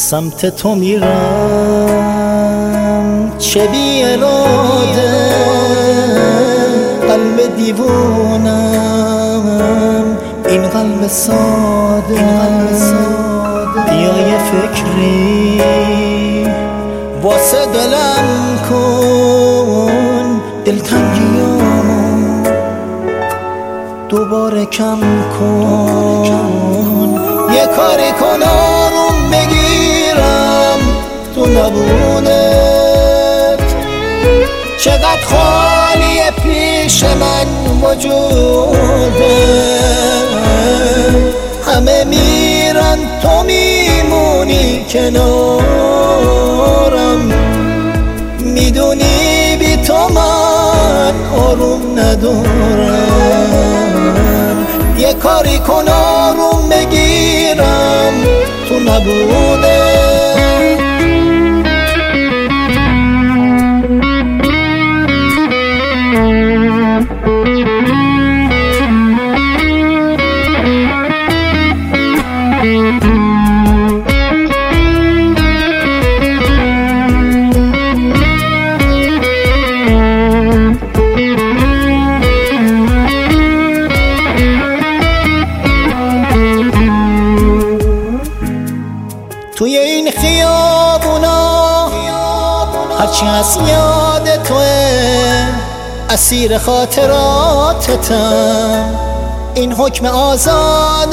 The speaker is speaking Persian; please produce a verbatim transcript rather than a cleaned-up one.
سمت تو میرم چه بی اراده، قلب دیوونم، این قلب ساده، این قلب ساده. بیا یه فکری واسه دلم کن، دلتنگیامو دوباره کم کن. یه کاری کن آروم بگیرم تو نبودت، چقدر خالیه پیش من وجوده. همه میرن تو میمونی کنارم، میدونی بی تو من آروم ندارم. یه کاری کن آروم بگیرم تو نبوده. توی این خیابونا هرچی از یاد توه، اسیر خاطراتتم، این حکم آزاد